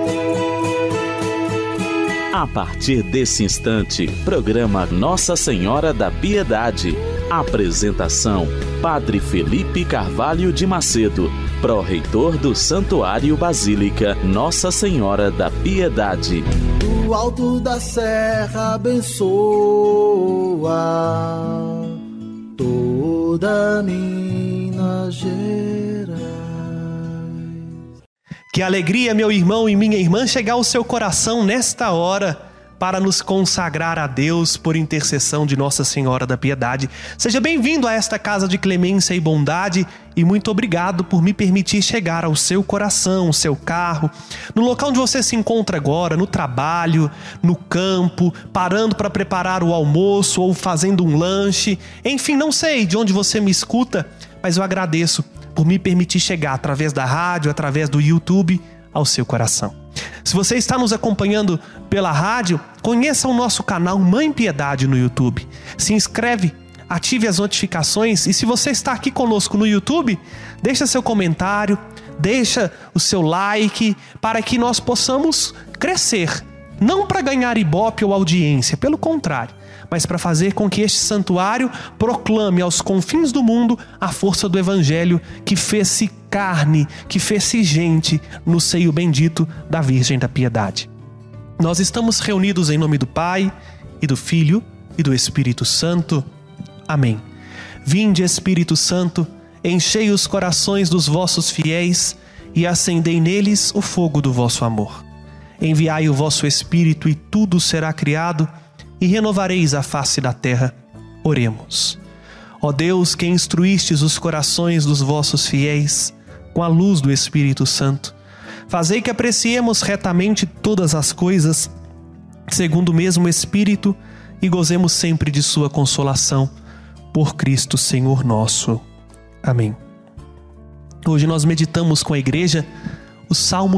A partir desse instante, programa Nossa Senhora da Piedade. Apresentação: Padre Felipe Carvalho de Macedo, pró-reitor do Santuário Basílica Nossa Senhora da Piedade. Do alto da serra abençoa toda Minas Gerais. Que alegria, meu irmão e minha irmã, chegar ao seu coração nesta hora para nos consagrar a Deus por intercessão de Nossa Senhora da Piedade. Seja bem-vindo a esta casa de clemência e bondade e muito obrigado por me permitir chegar ao seu coração, seu carro, no local onde você se encontra agora, no trabalho, no campo, parando para preparar o almoço ou fazendo um lanche. Enfim, não sei de onde você me escuta, mas eu agradeço por me permitir chegar através da rádio, através do YouTube, ao seu coração. Se você está nos acompanhando pela rádio, conheça o nosso canal Mãe Piedade no YouTube. Se inscreve, ative as notificações e se você está aqui conosco no YouTube, deixa seu comentário, deixa o seu like para que nós possamos crescer. Não para ganhar ibope ou audiência, pelo contrário, mas para fazer com que este santuário proclame aos confins do mundo a força do Evangelho que fez-se carne, que fez-se gente no seio bendito da Virgem da Piedade. Nós estamos reunidos em nome do Pai, e do Filho, e do Espírito Santo. Amém. Vinde, Espírito Santo, enchei os corações dos vossos fiéis e acendei neles o fogo do vosso amor. Enviai o vosso Espírito e tudo será criado, e renovareis a face da terra. Oremos. Ó Deus, que instruístes os corações dos vossos fiéis com a luz do Espírito Santo, fazei que apreciemos retamente todas as coisas, segundo o mesmo Espírito, e gozemos sempre de sua consolação, por Cristo Senhor nosso. Amém. Hoje nós meditamos com a igreja o Salmo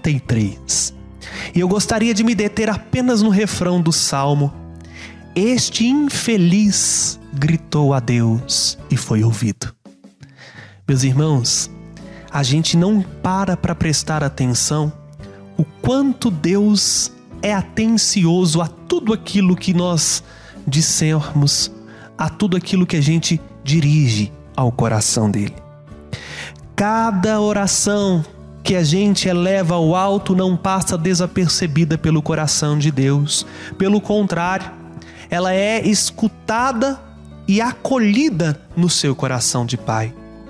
33. E eu gostaria de me deter apenas no refrão do Salmo. Este infeliz gritou a Deus e foi ouvido. Meus irmãos, a gente não para prestar atenção o quanto Deus é atencioso a tudo aquilo que nós dissermos, a tudo aquilo que a gente dirige ao coração dele. Cada oração que a gente eleva ao alto não passa desapercebida pelo coração de Deus. Pelo contrário, ela é escutada e acolhida no seu coração de Pai.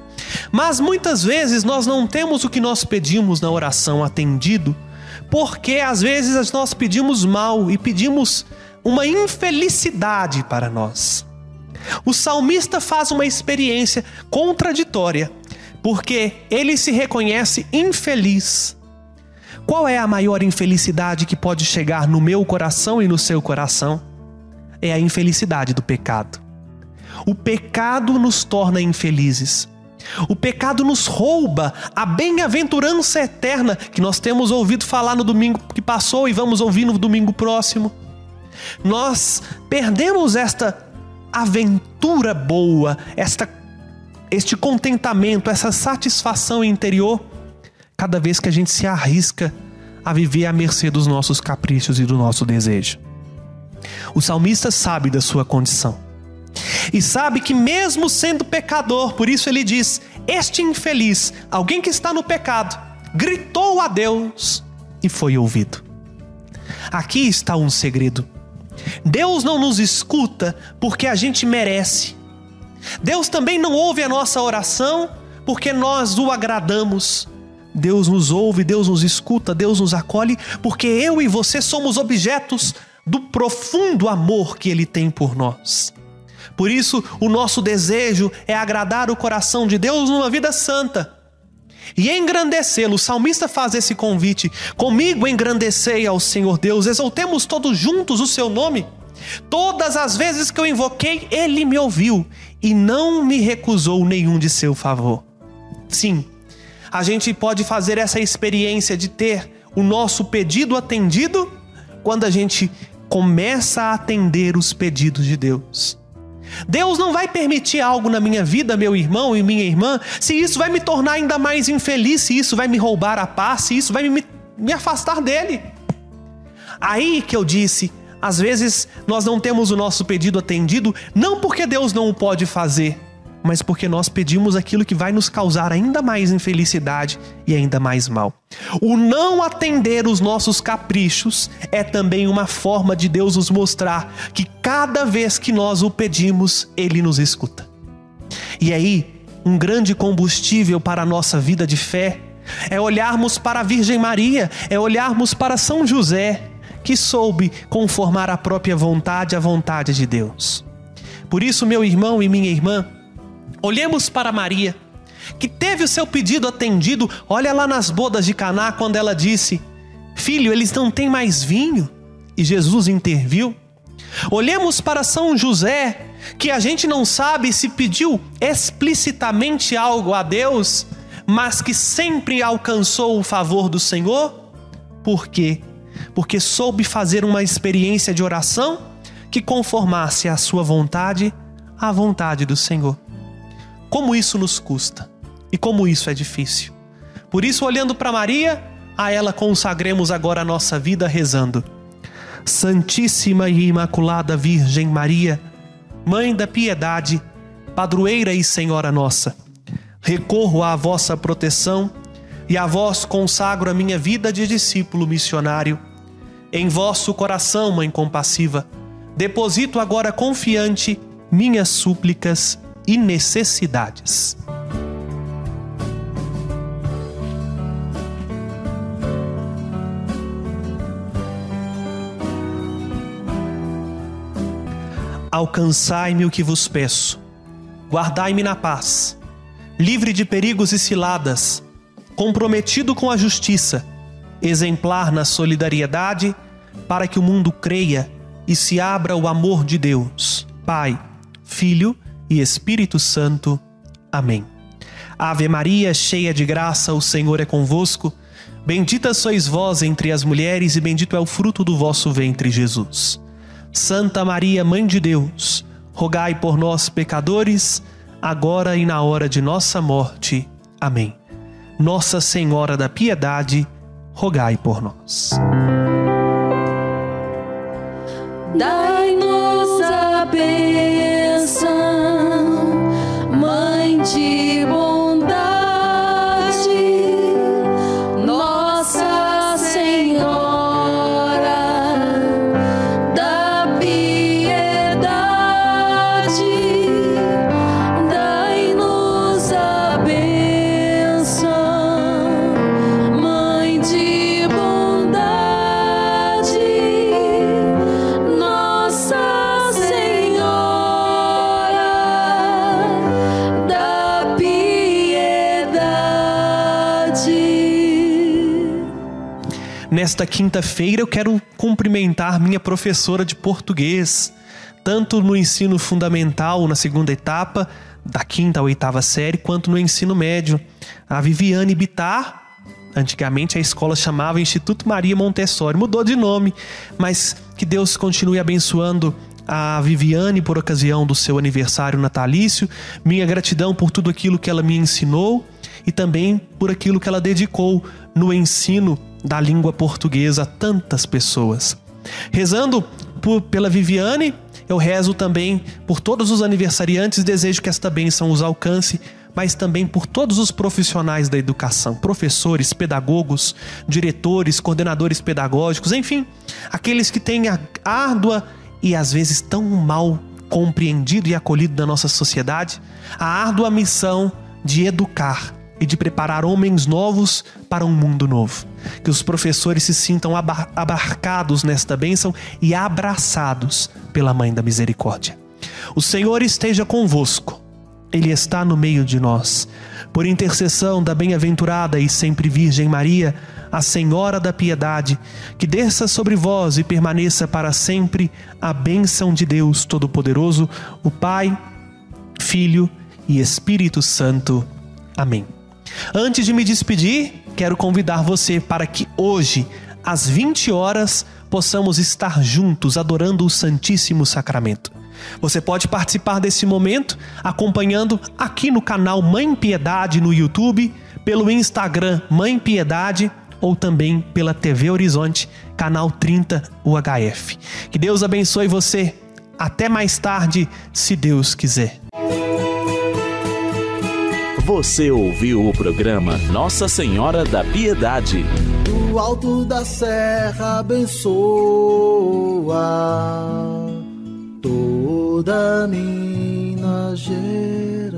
Mas muitas vezes nós não temos o que nós pedimos na oração atendido, porque às vezes nós pedimos mal e pedimos uma infelicidade para nós. O salmista faz uma experiência contraditória, porque ele se reconhece infeliz. Qual é a maior infelicidade que pode chegar no meu coração e no seu coração? É a infelicidade do pecado. O pecado nos torna infelizes. O pecado nos rouba a bem-aventurança eterna que nós temos ouvido falar no domingo que passou e vamos ouvir no domingo próximo. Nós perdemos esta aventura boa, este contentamento, essa satisfação interior, cada vez que a gente se arrisca a viver à mercê dos nossos caprichos e do nosso desejo. O salmista sabe da sua condição e sabe que mesmo sendo pecador, por isso ele diz, este infeliz, alguém que está no pecado, gritou a Deus e foi ouvido. Aqui está um segredo. Deus não nos escuta porque a gente merece. Deus também não ouve a nossa oração porque nós o agradamos. Deus nos ouve, Deus nos escuta, Deus nos acolhe porque eu e você somos objetos do profundo amor que Ele tem por nós. Por isso, o nosso desejo é agradar o coração de Deus numa vida santa e engrandecê-lo. O salmista faz esse convite: comigo engrandecei ao Senhor Deus, exaltemos todos juntos o seu nome. Todas as vezes que eu invoquei, Ele me ouviu e não me recusou nenhum de seu favor. Sim, a gente pode fazer essa experiência de ter o nosso pedido atendido quando a gente começa a atender os pedidos de Deus. Deus não vai permitir algo na minha vida, meu irmão e minha irmã, se isso vai me tornar ainda mais infeliz, se isso vai me roubar a paz, se isso vai me me afastar dele. Aí que eu disse, às vezes nós não temos o nosso pedido atendido, não porque Deus não o pode fazer, mas porque nós pedimos aquilo que vai nos causar ainda mais infelicidade e ainda mais mal. O não atender os nossos caprichos é também uma forma de Deus nos mostrar que cada vez que nós o pedimos, Ele nos escuta. E aí, um grande combustível para a nossa vida de fé é olharmos para a Virgem Maria, é olharmos para São José, que soube conformar a própria vontade à vontade de Deus. Por isso, meu irmão e minha irmã, olhemos para Maria, que teve o seu pedido atendido. Olha lá nas bodas de Caná, quando ela disse: filho, eles não têm mais vinho. E Jesus interviu. Olhemos para São José, que a gente não sabe se pediu explicitamente algo a Deus, mas que sempre alcançou o favor do Senhor. Por quê? Porque soube fazer uma experiência de oração que conformasse a sua vontade à vontade do Senhor. Como isso nos custa e como isso é difícil. Por isso, olhando para Maria, a ela consagremos agora a nossa vida rezando: Santíssima e Imaculada Virgem Maria, Mãe da Piedade, Padroeira e Senhora nossa, recorro à vossa proteção e a vós consagro a minha vida de discípulo missionário. Em vosso coração, Mãe compassiva, deposito agora confiante minhas súplicas e necessidades. Alcançai-me o que vos peço, guardai-me na paz, livre de perigos e ciladas, comprometido com a justiça, exemplar na solidariedade, para que o mundo creia e se abra o amor de Deus, Pai, Filho e Espírito Santo. Amém. Ave Maria, cheia de graça, o Senhor é convosco. Bendita sois vós entre as mulheres e bendito é o fruto do vosso ventre, Jesus. Santa Maria, Mãe de Deus, rogai por nós, pecadores, agora e na hora de nossa morte. Amém. Nossa Senhora da Piedade, rogai por nós. Dai-nos a bênção, Mãe de bondade, Nossa Senhora da Piedade. Dai-nos a bênção, Mãe de bondade, Nossa Senhora da Piedade. Nesta quinta-feira eu quero cumprimentar minha professora de português, tanto no ensino fundamental, na segunda etapa, da quinta à oitava série, quanto no ensino médio. A Viviane Bittar, antigamente a escola chamava Instituto Maria Montessori, mudou de nome, mas que Deus continue abençoando a Viviane por ocasião do seu aniversário natalício. Minha gratidão por tudo aquilo que ela me ensinou e também por aquilo que ela dedicou no ensino da língua portuguesa a tantas pessoas. Rezando pela Viviane, eu rezo também por todos os aniversariantes, desejo que esta bênção os alcance, mas também por todos os profissionais da educação, professores, pedagogos, diretores, coordenadores pedagógicos, enfim, aqueles que têm a árdua e às vezes tão mal compreendido e acolhido da nossa sociedade, a árdua missão de educar e de preparar homens novos para um mundo novo. Que os professores se sintam abarcados nesta bênção e abraçados pela Mãe da Misericórdia. O Senhor esteja convosco. Ele está no meio de nós. Por intercessão da bem-aventurada e sempre Virgem Maria, a Senhora da Piedade, que desça sobre vós e permaneça para sempre a bênção de Deus Todo-Poderoso, o Pai, Filho e Espírito Santo. Amém. Antes de me despedir, quero convidar você para que hoje, às 20 horas, possamos estar juntos adorando o Santíssimo Sacramento. Você pode participar desse momento acompanhando aqui no canal Mãe Piedade no YouTube, pelo Instagram Mãe Piedade ou também pela TV Horizonte, canal 30 UHF. Que Deus abençoe você. Até mais tarde, se Deus quiser. Você ouviu o programa Nossa Senhora da Piedade. Do alto da serra abençoa toda Minas Gerais.